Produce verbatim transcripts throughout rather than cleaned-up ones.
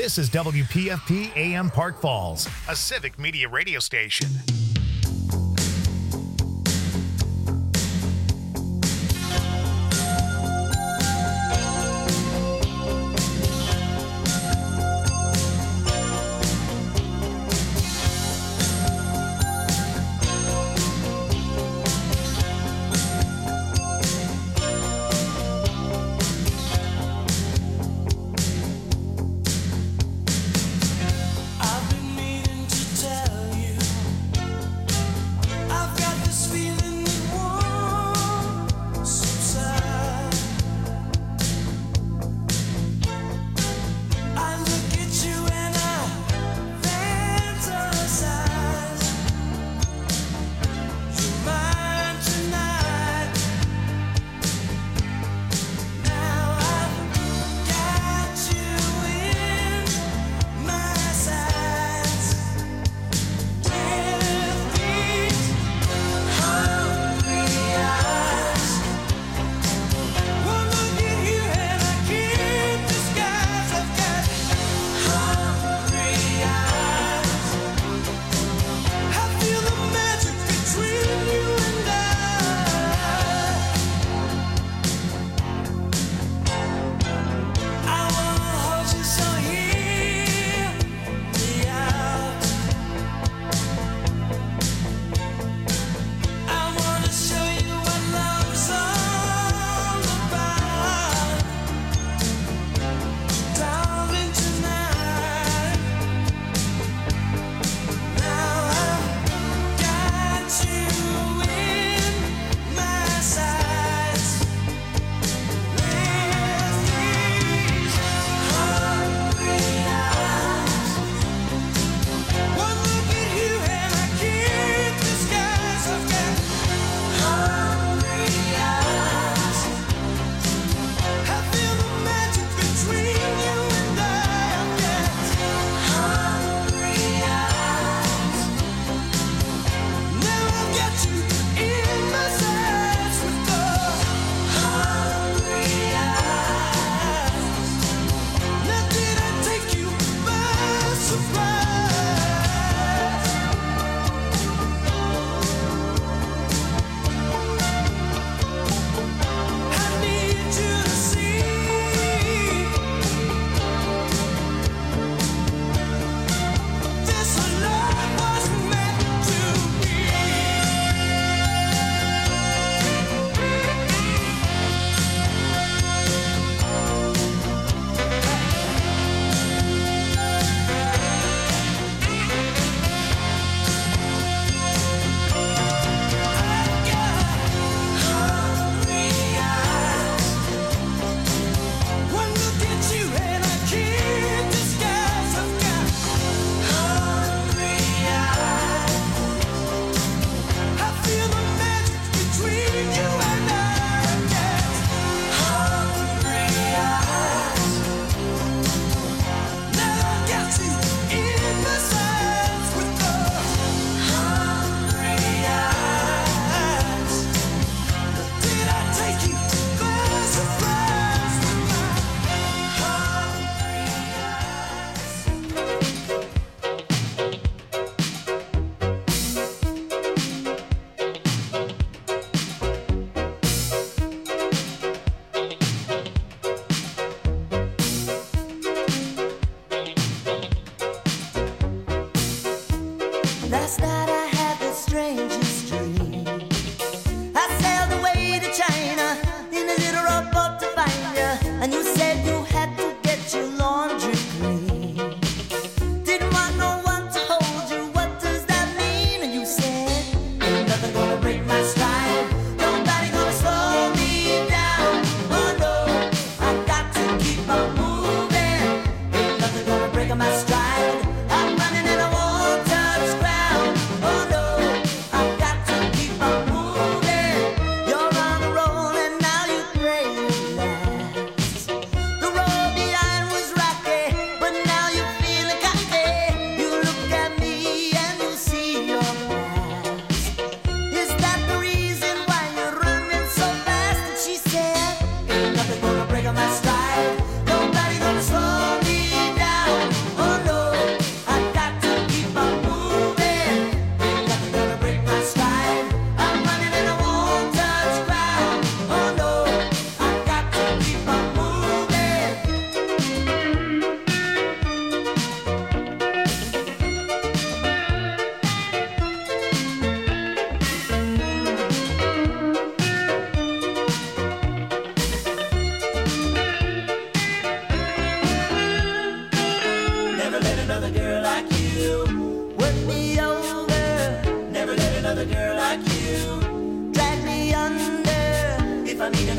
This is W P F P A M Park Falls, a civic media radio station. I've been meaning to tell you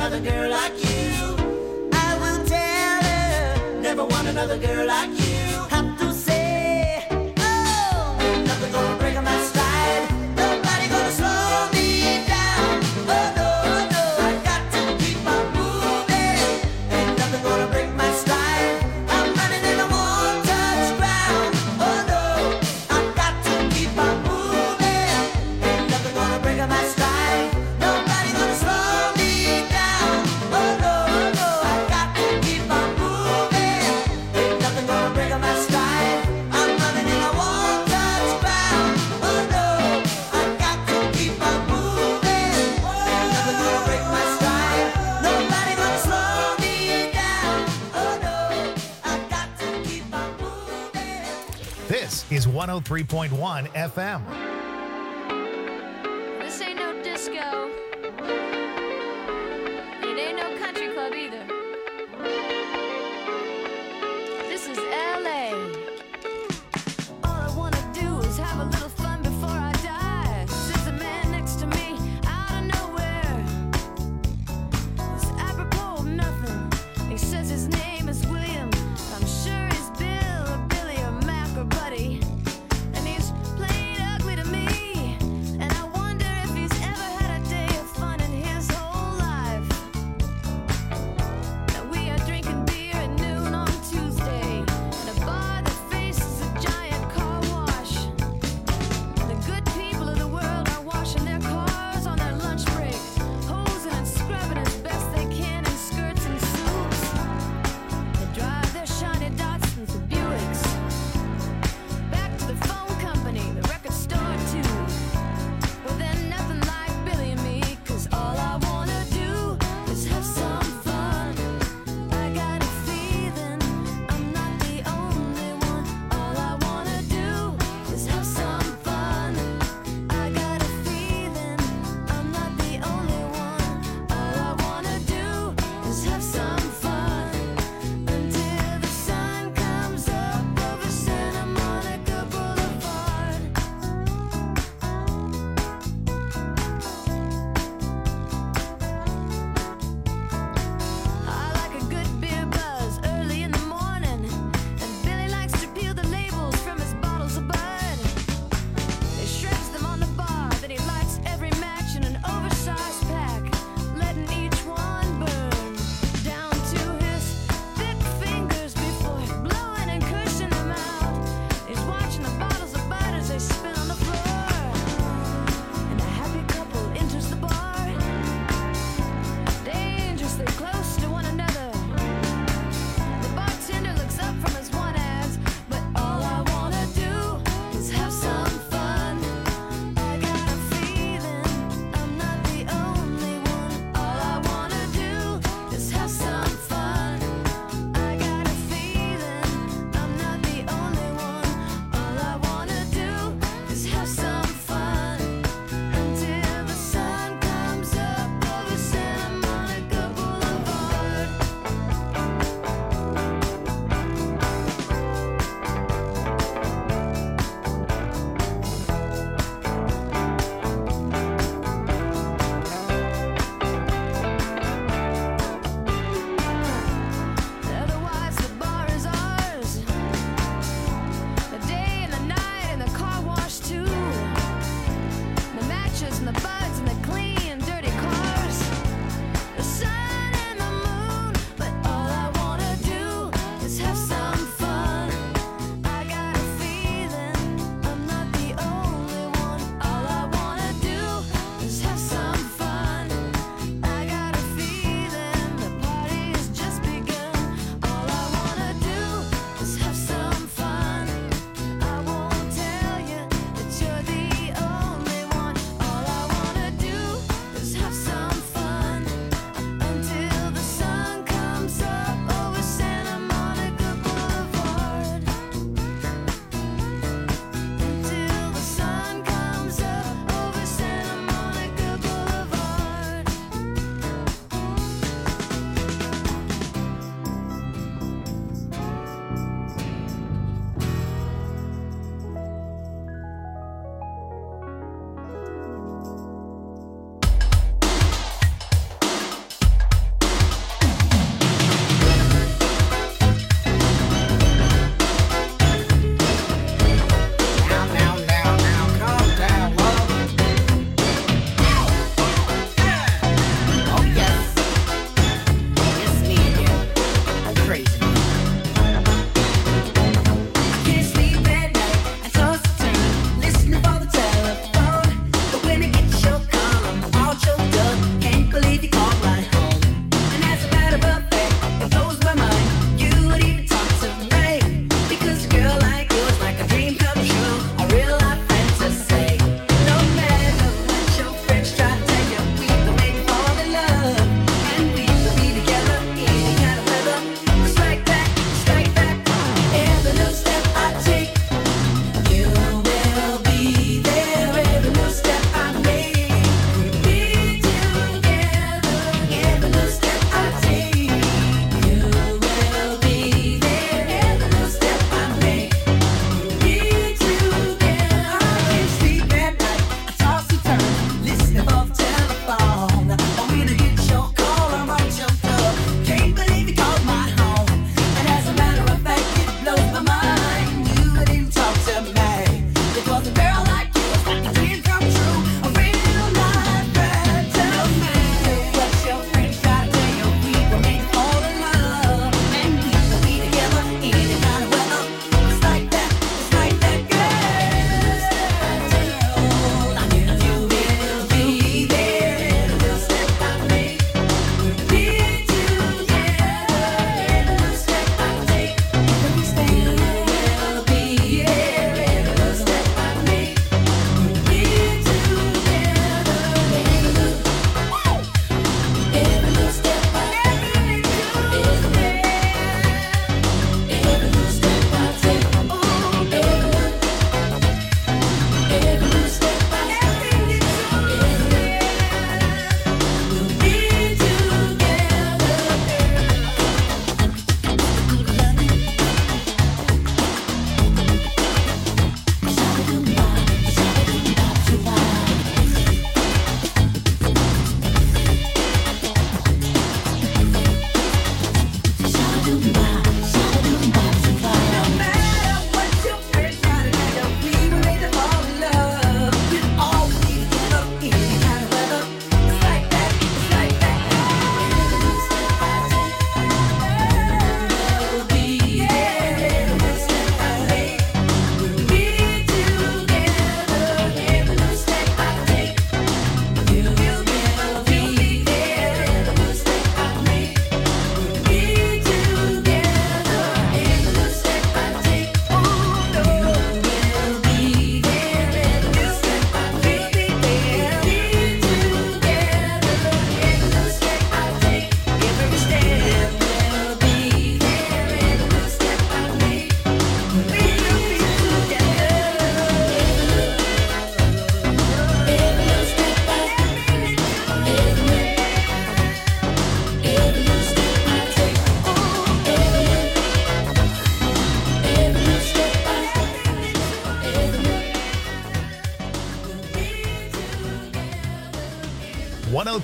another girl like you. I will tell her, never want another girl like you. Have to say, oh, ain't nothing gonna break my stride. Nobody gonna slow me down. Oh no, no, I got to keep on moving. Ain't nothing gonna break my stride. I'm running and I won't touch ground. Oh no, I got to keep on moving. Ain't nothing gonna break my stride. Nobody gonna slow me down. Oh no, no, I got to keep on moving. Ain't nothing gonna break my stride. I'm running and I won't touch ground. Oh no, I got to keep on moving. Ain't nothing gonna break my stride. Nobody gonna slow me down. Oh no, I got to keep on moving. This is one oh three point one F M. This ain't no disco. It ain't no country club either. This is L A. All I wanna do is have a little fun before I die. Sits a man next to me out of nowhere. It's apropos of nothing. He says his name is William. I'm sure he's Bill or Billy or Mac or Buddy. And he's plain ugly to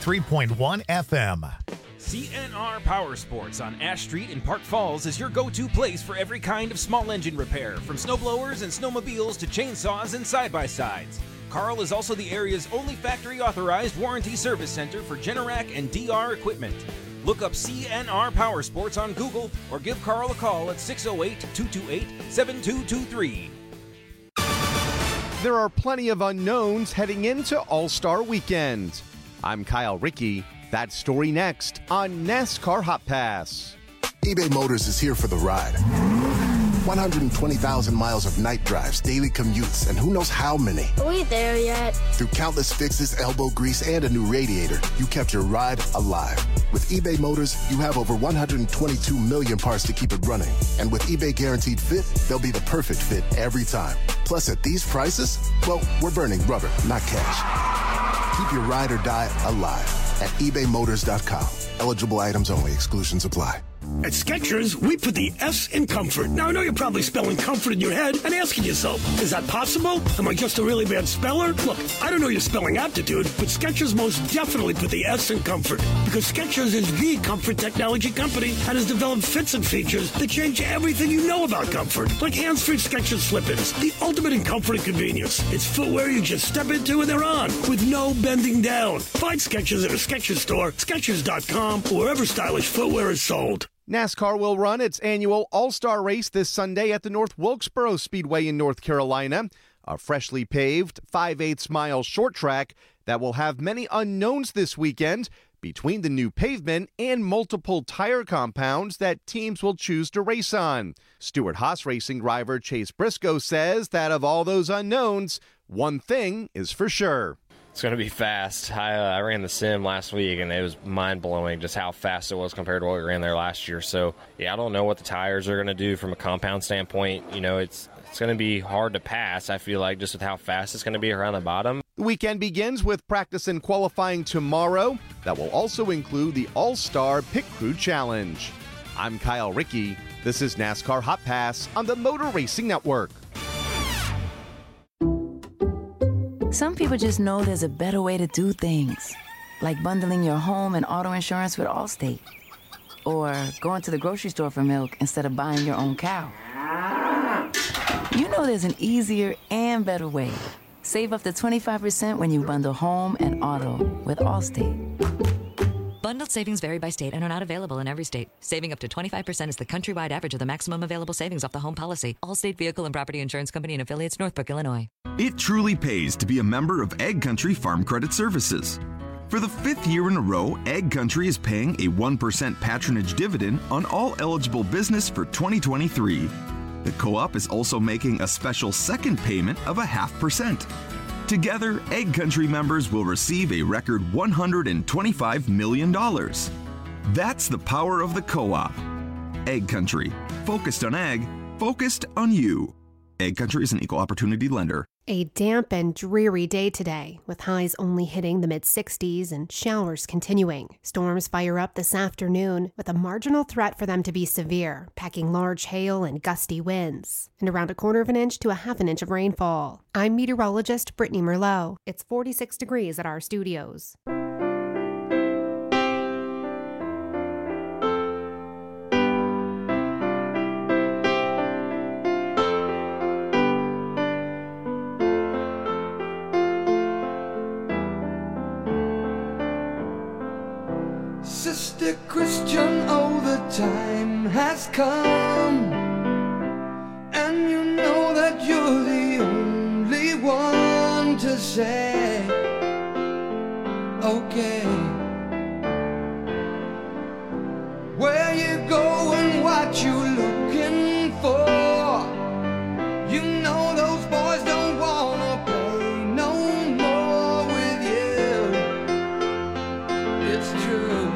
ninety-three point one F M. C N R Power Sports on Ash Street in Park Falls is your go-to place for every kind of small engine repair, from snowblowers and snowmobiles to chainsaws and side-by-sides. Carl is also the area's only factory-authorized warranty service center for Generac and D R equipment. Look up C N R Power Sports on Google or give Carl a call at six oh eight, two two eight, seven two two three. There are plenty of unknowns heading into All-Star Weekend. I'm Kyle Rickey. That story next on NASCAR Hot Pass. eBay Motors is here for the ride. one hundred twenty thousand miles of night drives, daily commutes, and who knows how many. Are we there yet? Through countless fixes, elbow grease, and a new radiator, you kept your ride alive. With eBay Motors, you have over one hundred twenty-two million parts to keep it running. And with eBay Guaranteed Fit, they'll be the perfect fit every time. Plus, at these prices, well, we're burning rubber, not cash. Keep your ride or die alive at ebay motors dot com. Eligible items only. Exclusions apply. At Skechers, we put the S in comfort. Now, I know you're probably spelling comfort in your head and asking yourself, is that possible? Am I just a really bad speller? Look, I don't know your spelling aptitude, but Skechers most definitely put the S in comfort, because Skechers is the comfort technology company and has developed fits and features that change everything you know about comfort, like hands-free Skechers slip-ins, the ultimate in comfort and convenience. It's footwear you just step into and they're on, with no bending down. Find Skechers at a Skechers store, Skechers dot com, or wherever stylish footwear is sold. NASCAR will run its annual All-Star Race this Sunday at the North Wilkesboro Speedway in North Carolina, a freshly paved five eighths mile short track that will have many unknowns this weekend between the new pavement and multiple tire compounds that teams will choose to race on. Stewart-Haas Racing driver Chase Briscoe says that of all those unknowns, one thing is for sure. It's going to be fast. I, uh, I ran the sim last week, and it was mind-blowing just how fast it was compared to what we ran there last year. So, yeah, I don't know what the tires are going to do from a compound standpoint. You know, it's it's going to be hard to pass, I feel like, just with how fast it's going to be around the bottom. The weekend begins with practice and qualifying tomorrow. That will also include the All-Star Pit Crew Challenge. I'm Kyle Rickey. This is NASCAR Hot Pass on the Motor Racing Network. Some people just know there's a better way to do things, like bundling your home and auto insurance with Allstate, or going to the grocery store for milk instead of buying your own cow. You know there's an easier and better way. Save up to twenty-five percent when you bundle home and auto with Allstate. Bundled savings vary by state and are not available in every state. Saving up to twenty-five percent is the countrywide average of the maximum available savings off the home policy. Allstate Vehicle and Property Insurance Company and affiliates, Northbrook, Illinois. It truly pays to be a member of Ag Country Farm Credit Services. For the fifth year in a row, Ag Country is paying a one percent patronage dividend on all eligible business for twenty twenty-three. The co-op is also making a special second payment of a half percent. Together, Ag Country members will receive a record one hundred twenty-five million dollars. That's the power of the co-op. Ag Country. Focused on ag, focused on you. Ag Country is an equal opportunity lender. A damp and dreary day today, with highs only hitting the mid sixties and showers continuing. Storms fire up this afternoon, with a marginal threat for them to be severe, packing large hail and gusty winds, and around a quarter of an inch to a half an inch of rainfall. I'm meteorologist Brittany Merlot. It's forty-six degrees at our studios. Sister Christian, oh, the time has come, and you know that you're the only one to say, okay, where you going, what you looking for, you know those boys don't wanna play no more with you, it's true.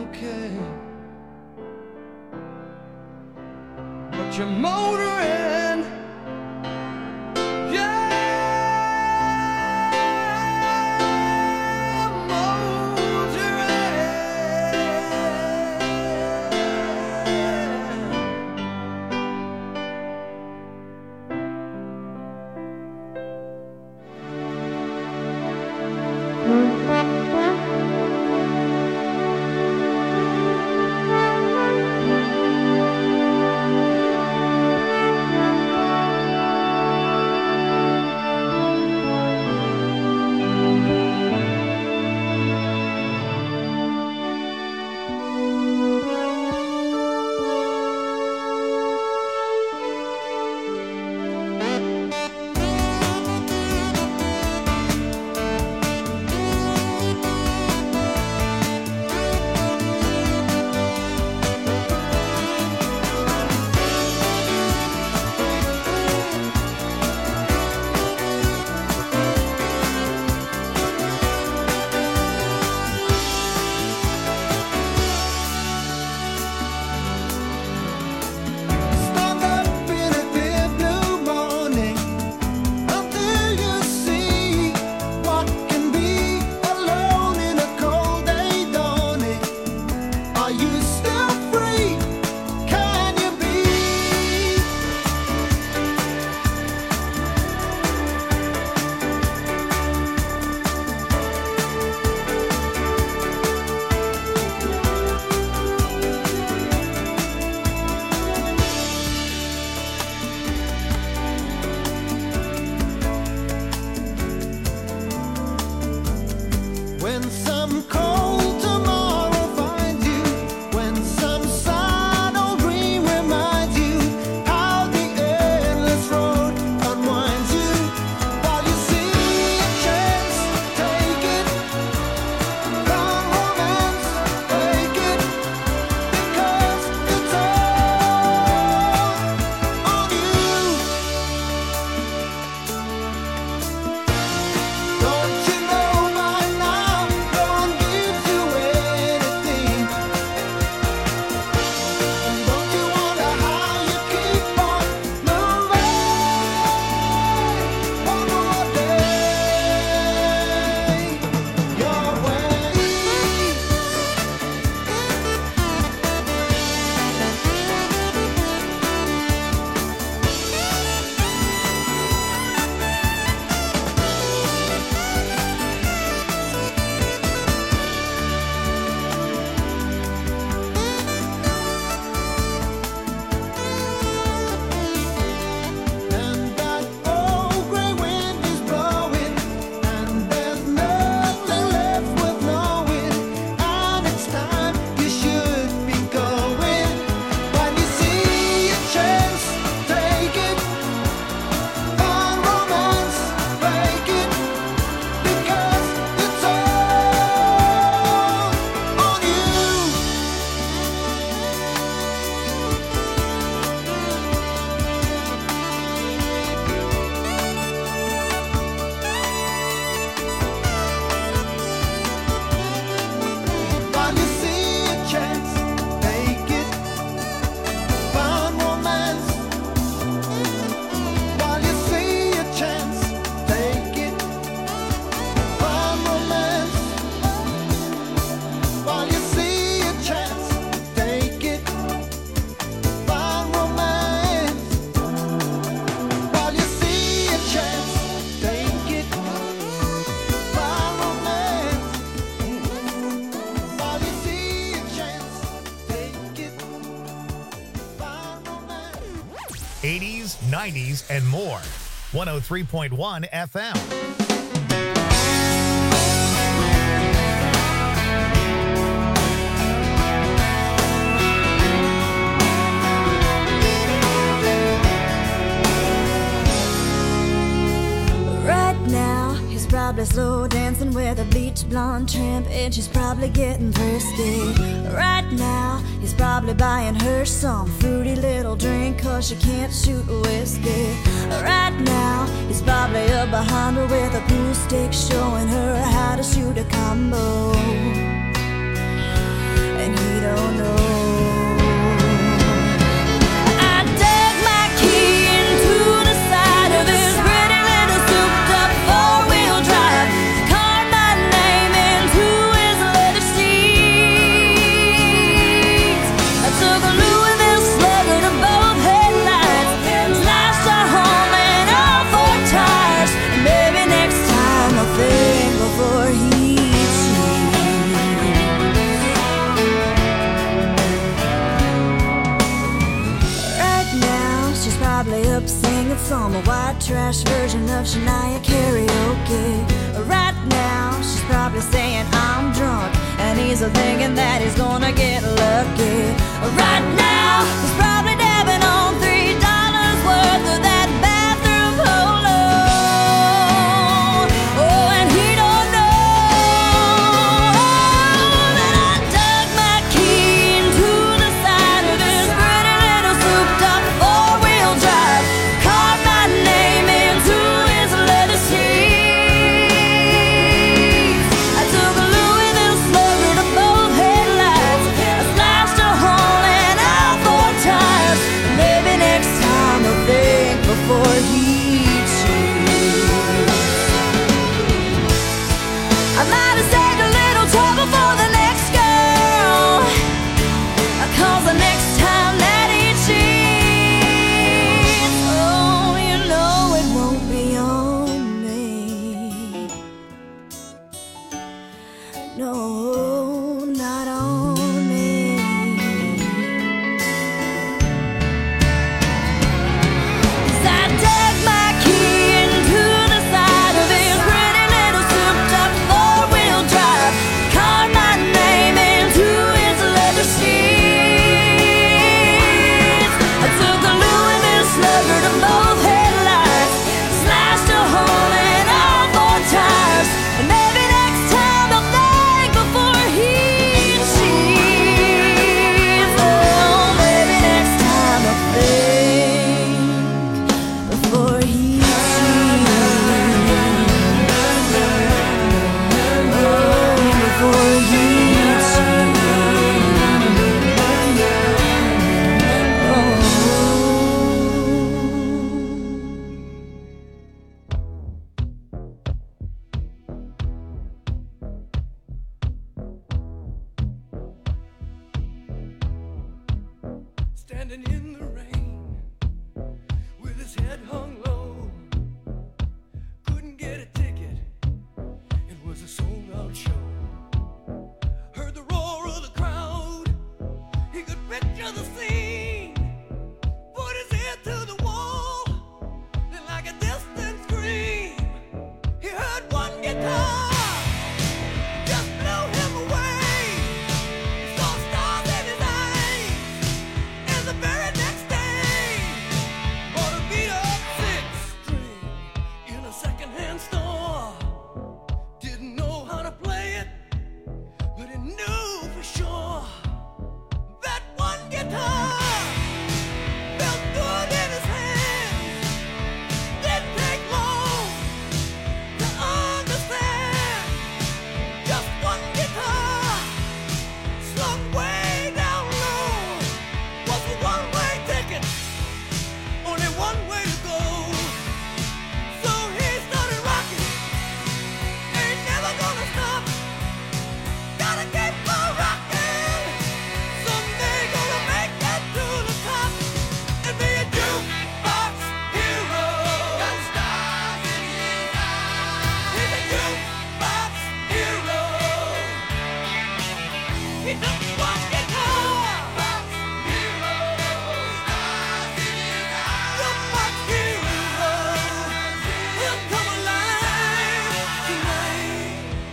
okay. But you're motoring, yeah, eighties, nineties, and more. one oh three point one F M. Probably slow dancing with a bleach blonde tramp, and she's probably getting thirsty. Right now, he's probably buying her some fruity little drink, cause she can't shoot whiskey. Right now, he's probably up behind her with a pool stick, showing her how to shoot a combo. And he some white trash version of Shania karaoke. Right now, she's probably saying I'm drunk, and he's thinking that he's gonna get lucky. Right now, he's probably dabbing on three dollars worth of that bathroom polo. Oh, and he don't know that I dug my key into the side of his pretty little souped-up four-wheel drive, carved my name into his leather seats. I took a Louisville slugger to both headlights. I slashed a hole in all four tires. Maybe next time I'll think before he cheats. I might have saved a little trouble for the next girl, 'cause the next time that he cheats, oh, you know it won't be on me. No, not on me. 'Cause I dug my key into the side of his pretty little souped-up four-wheel drive, carved my name into his leather seats. I took a Louisville slugger to both headlights, slashed a hole in all four tires, and maybe next time I'll think before he cheats. Oh, maybe next time I'll think before he cheats. Oh, before he Standing in the rain with his head hung low, couldn't get a ticket, it was a sold out show. Heard the roar of the crowd, he could picture the scene, put his ear to the wall, then like a distant scream, he heard one guitar, just blew him away. He saw stars in his eyes, and the very next day, bought a beat-up six string in a second-hand store. Didn't know how to play it, but he knew for sure that one guitar felt good in his hands. Didn't take long to understand. Just one guitar slung way down low was a one-way ticket, only one way to go. So he started rocking, ain't never gonna stop. Gotta keep on rocking, someday gonna make it to the top and be a jukebox hero. Got stars in his eyes. He's a jukebox hero. He took one guitar, jukebox hero. Stars in his eyes. Jukebox hero. He'll come alive tonight.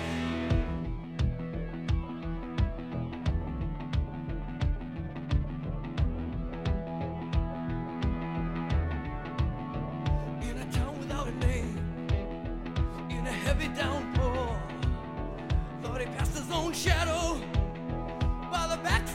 In a town without a name, in a heavy downpour, thought he passed his own shadow by the back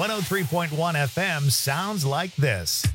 one oh three point one F M sounds like this.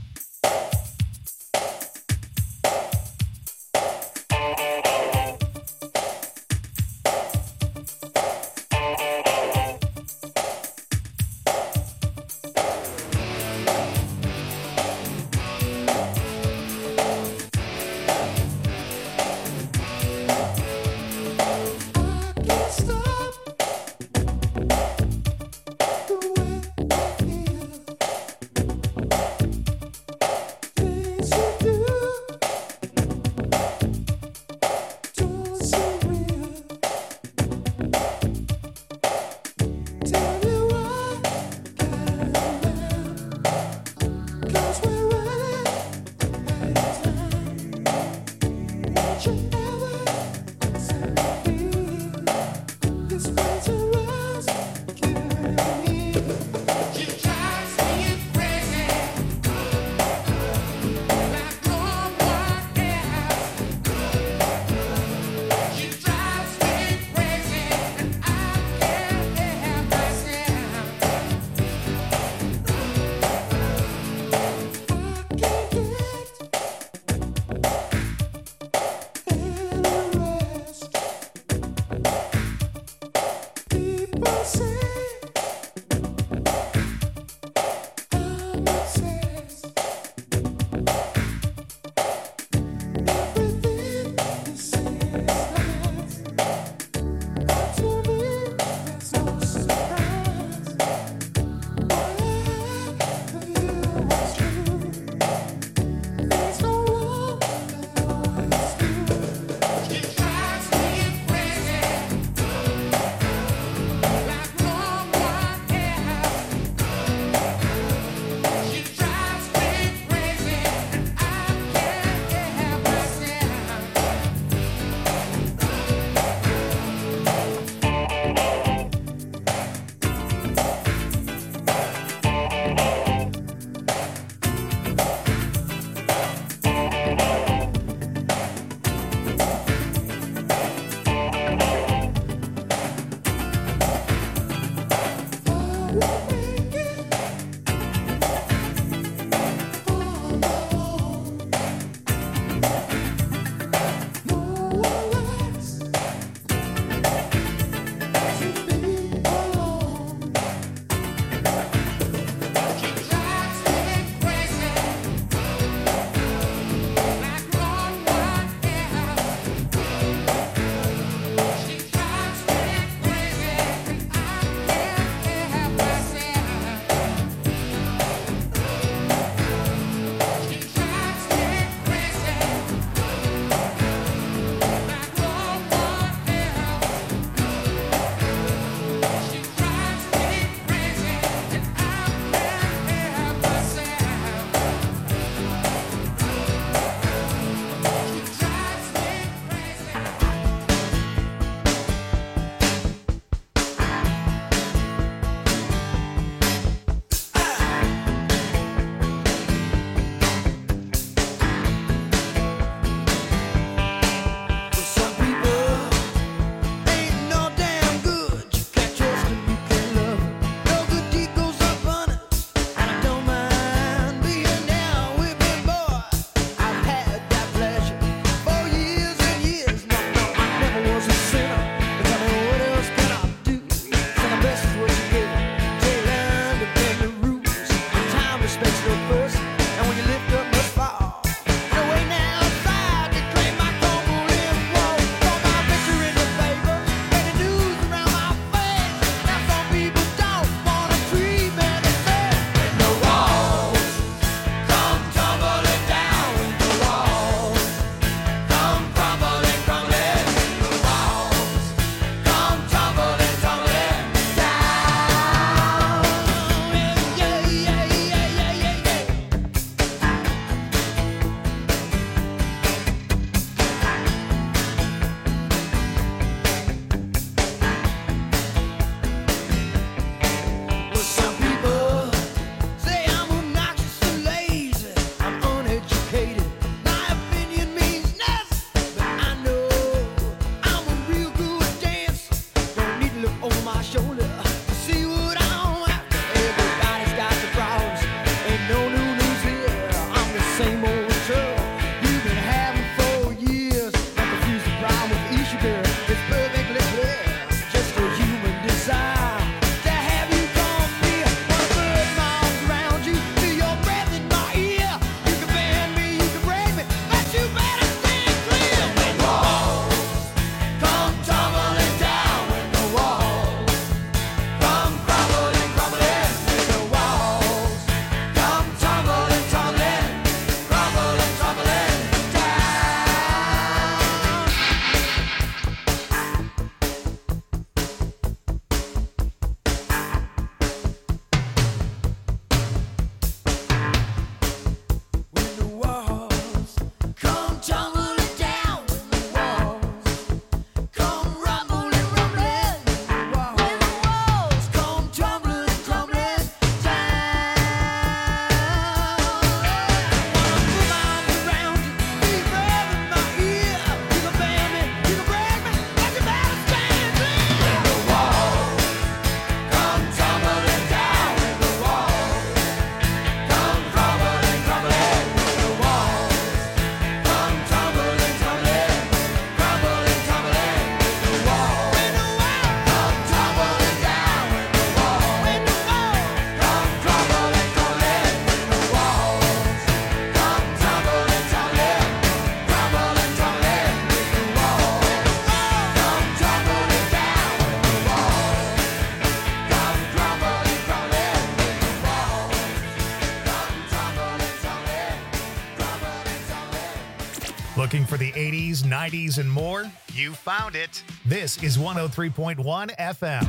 Looking for the eighties, nineties, and more? You found it. This is one oh three point one F M.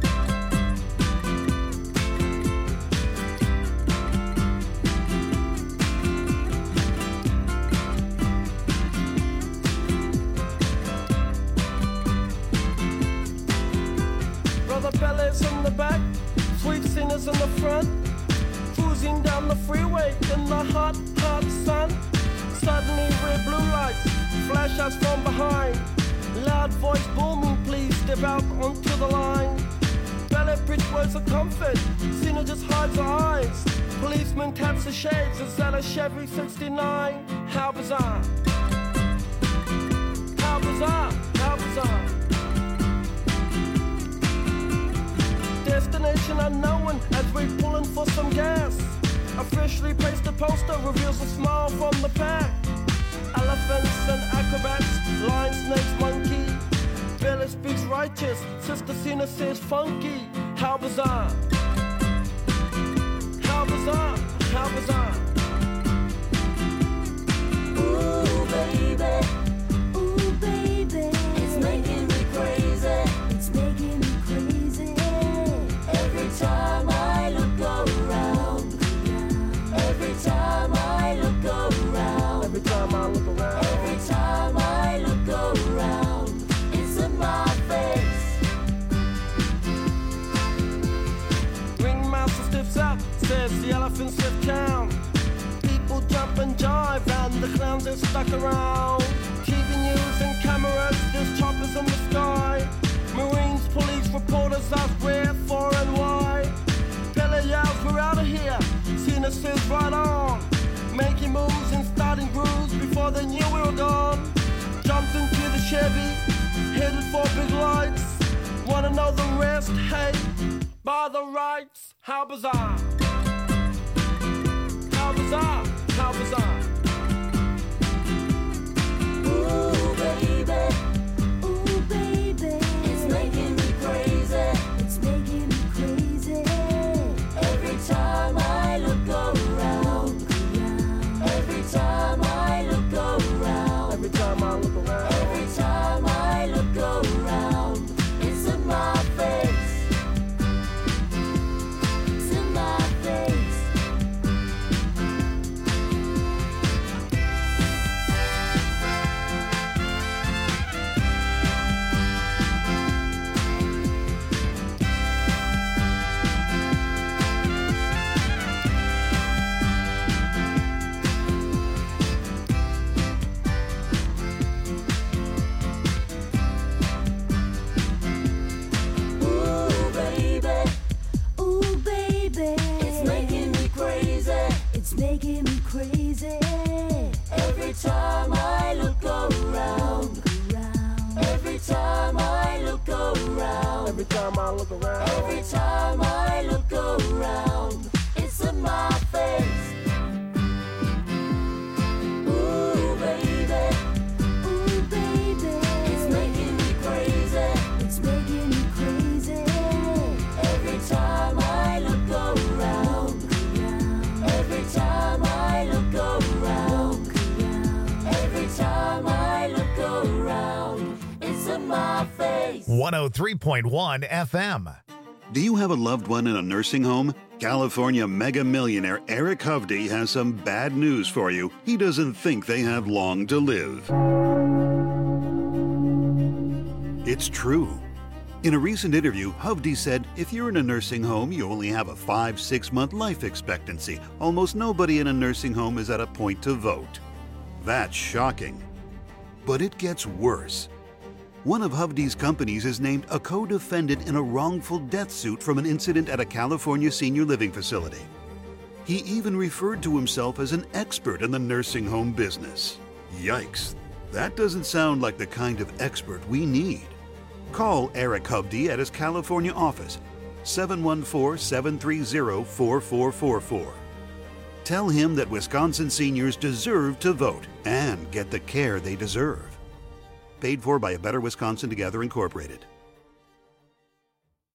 Brother Bellas in the back, sweet singers in the front, cruising down the freeway in the hot, hot sun. Suddenly red blue lights flash us from behind. Loud voice booming, please step out onto the line. Ballet bridge words of comfort, Cena just hides her eyes. Policeman taps the shades, is that a Chevy sixty-nine? How bizarre. How bizarre, how bizarre. Destination unknown as we pulling for some gas. Officially placed a poster reveals a smile from the pack. Elephants and acrobats, lion, snakes, monkey. Billy speaks righteous, Sister Cena says funky. How bizarre. How bizarre, how bizarre. Ooh, baby. Ooh, baby. It's making me crazy. It's making me crazy. Every time I look around. Every time I look around. Every time I look around. Every time I look around. It's in my face. Ringmaster stiffs up, says the elephants have town. People jump and jive and the clowns are stuck around. T V news and cameras, there's choppers in the sky. Marines, police, reporters ask where, for and why. Pele yells, we're out of here. Cena says right on. Making moves and starting grooves before they knew we were gone. Jumped into the Chevy, headed for big lights. Wanna know the rest? Hey, by the rights. How bizarre. How bizarre, how bizarre. Ooh, baby. Ooh, baby. It's making me crazy. It's making me crazy. Every time I look around. Every time I look around. Every time I look around. Every time I look around. It's in my face. It's in my face. Ooh, baby. Ooh, baby. It's making me crazy. It's making me crazy. Every time I look around. Every time I look around. Every time I look around. Every time I look around. It's in my face. Ooh, baby. Ooh, baby. It's making me crazy. It's making me crazy. Every time I look around. Every time I look around. Every time I look around. It's in my face. one oh three point one F M. Do you have a loved one in a nursing home? California mega millionaire Eric Hovde has some bad news for you. He doesn't think they have long to live. It's true. In a recent interview, Hovde said, if you're in a nursing home, you only have a five, six month life expectancy. Almost nobody in a nursing home is at a point to vote. That's shocking. But it gets worse. One of Hovde's companies is named a co-defendant in a wrongful death suit from an incident at a California senior living facility. He even referred to himself as an expert in the nursing home business. Yikes, that doesn't sound like the kind of expert we need. Call Eric Hovde at his California office, seven one four, seven three zero, four four four four. Tell him that Wisconsin seniors deserve to vote and get the care they deserve. Paid for by A Better Wisconsin Together Incorporated.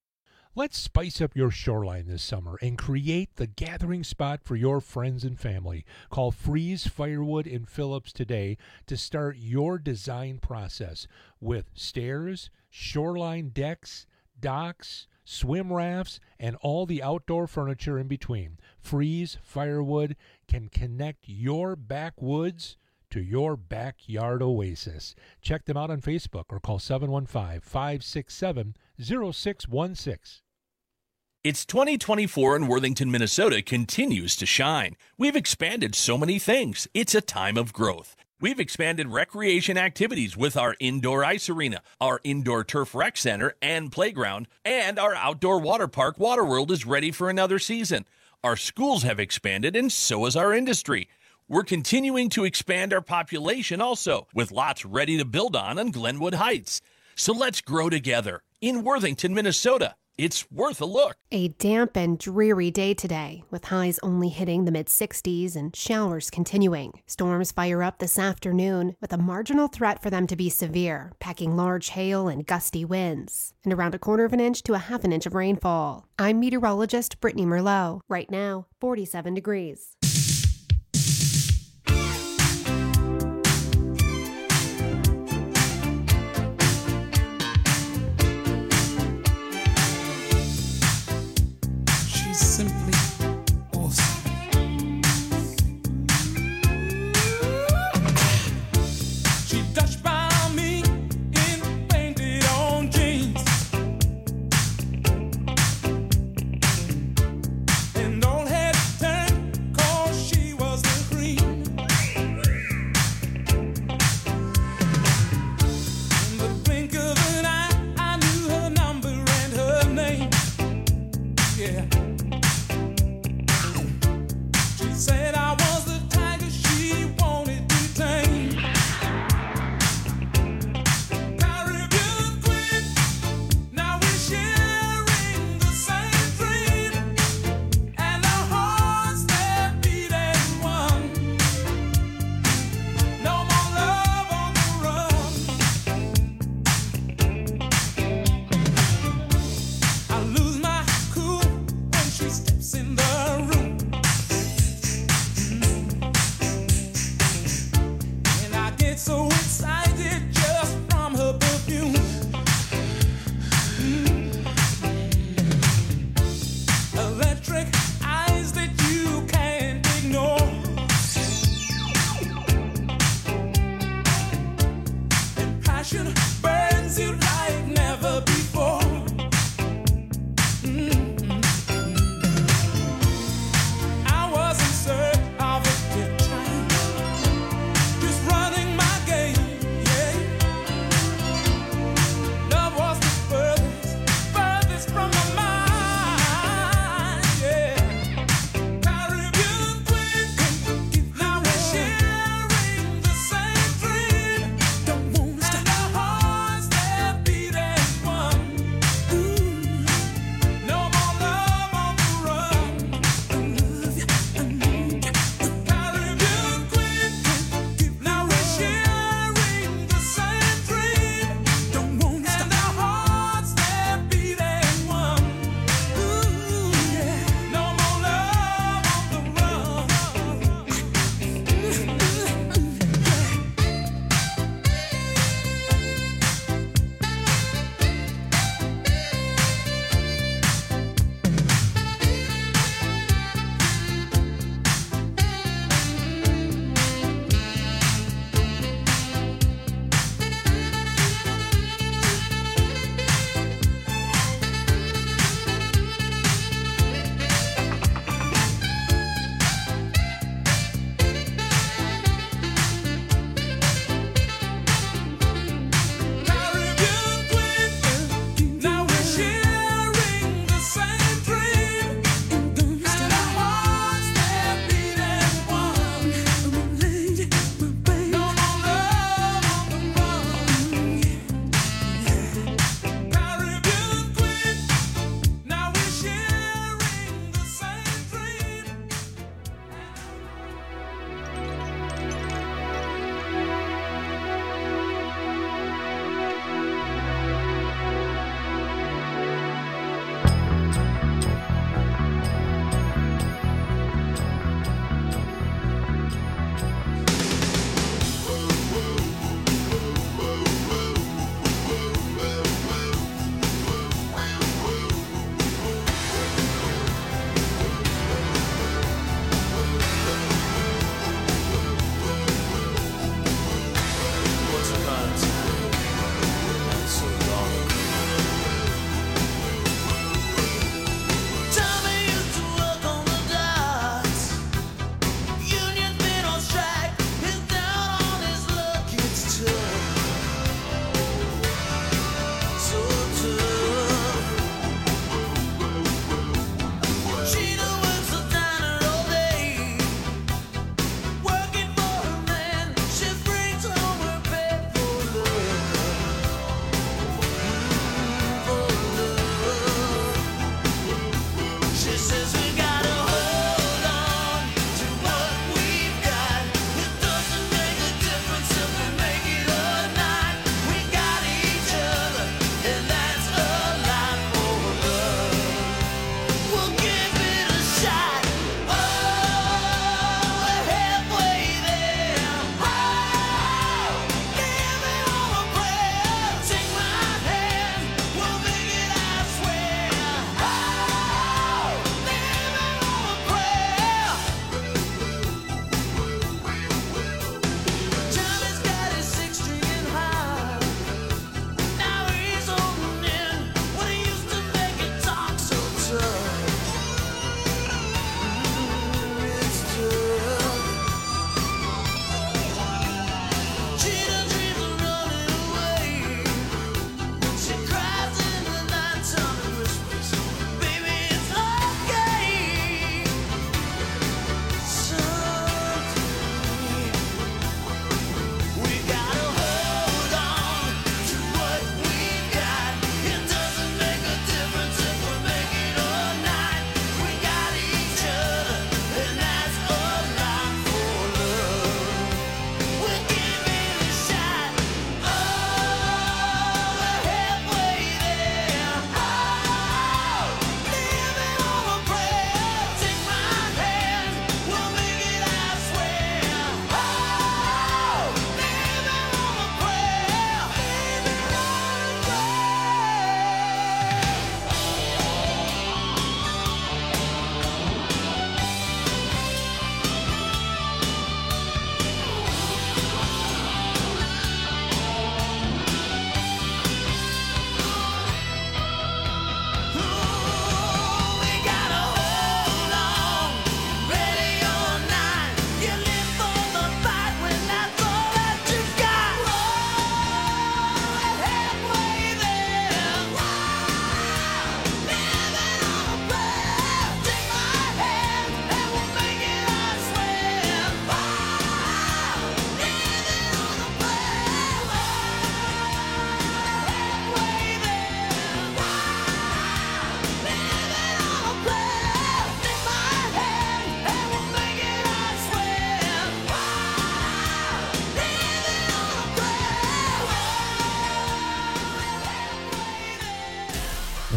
Let's spice up your shoreline this summer and create the gathering spot for your friends and family. Call Freeze Firewood in Phillips today to start your design process with stairs, shoreline decks, docks, swim rafts, and all the outdoor furniture in between. Freeze Firewood can connect your backwoods to your backyard oasis. Check them out on Facebook or call seven one five, five six seven, zero six one six. It's twenty twenty-four and Worthington, Minnesota continues to shine. We've expanded so many things. It's a time of growth. We've expanded recreation activities with our indoor ice arena, our indoor turf rec center and playground, and our outdoor water park, Waterworld, is ready for another season. Our schools have expanded, and so has our industry. We're continuing to expand our population also, with lots ready to build on in Glenwood Heights. So let's grow together in Worthington, Minnesota. It's worth a look. A damp and dreary day today, with highs only hitting the mid sixties and showers continuing. Storms fire up this afternoon, with a marginal threat for them to be severe, packing large hail and gusty winds, and around a quarter of an inch to a half an inch of rainfall. I'm meteorologist Brittany Merlot. Right now, forty-seven degrees. Simply awesome. She touched by me in painted on jeans, and all had turned cold.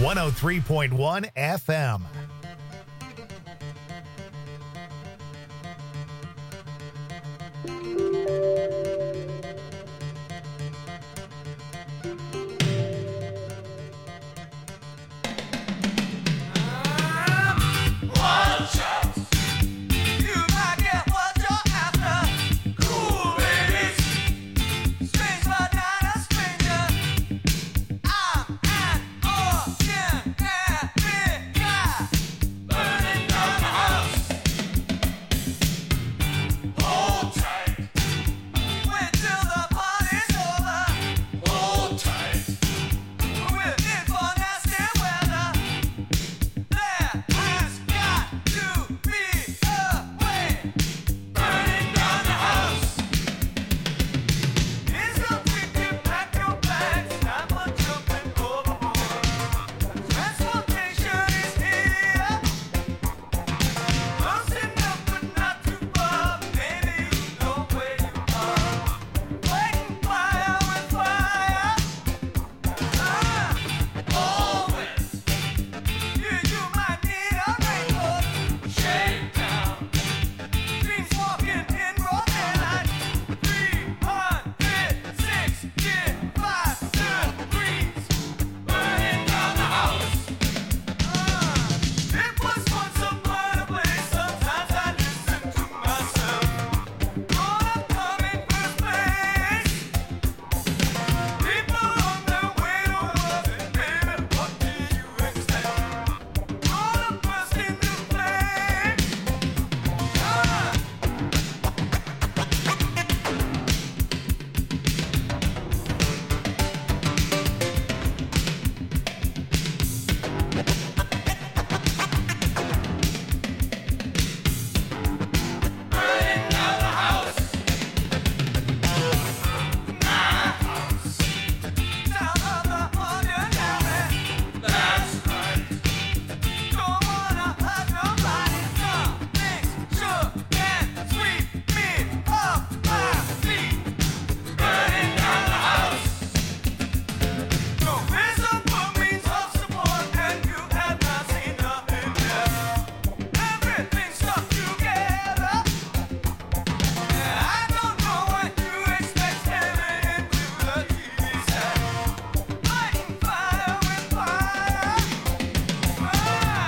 one oh three point one F M. Watch out. You might get what you're after. Cool babies. Strange but not a stranger. I'm an ordinary guy. Burning down the house. Hold tight. Wait till the party's over. Hold tight. We're in for nasty weather. There has got to be a way. Burning down the house. It's so quick to pack your bags. Time for jumping overboard. Transportation is here. Close enough but not too far. Maybe you know where you are. Waiting fire with fire. Ah, always. You, you might need a raincoat. Shakedown. Dreams walking in broad daylight. three hundred sixty-five degrees. Burning down the house. It was once a brighter place. Sometimes I listen to myself. Caught up coming first place. People on their way to heaven, baby, what do you expect? Caught up bursting the flame. Ah. Burning down the house. My house. Down on the ordinary. That's right. Don't wanna hurt nobody. Some things sure can sweep me off my feet. Burning down the house. No reason for me to support, and you have not seen nothing yet. Everything stuck together. I don't know what you expect, staring into the T V set. Lighting fire with fire. Ah.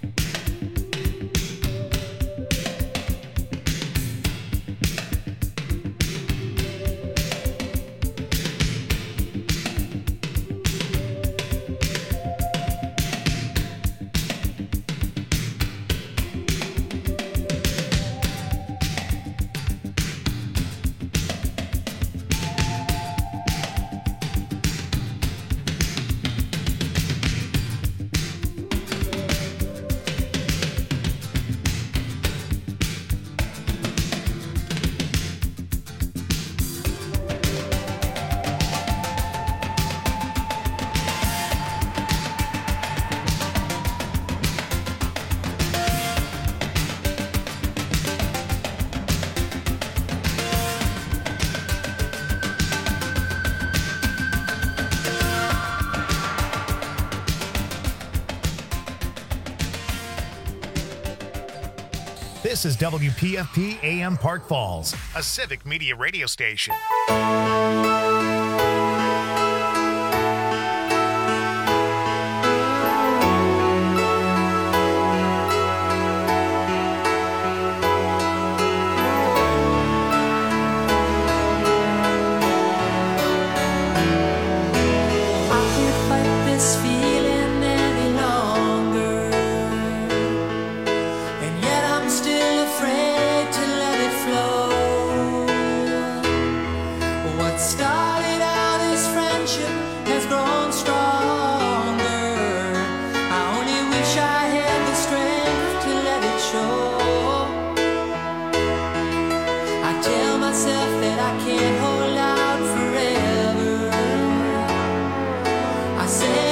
This is W P F P A M Park Falls, a civic media radio station. I can't fight this feeling any longer, and yet I'm still afraid to let it flow. What started out as friendship has grown stronger. I only wish I had the strength to let it show. I tell myself that I can't hold out forever. I say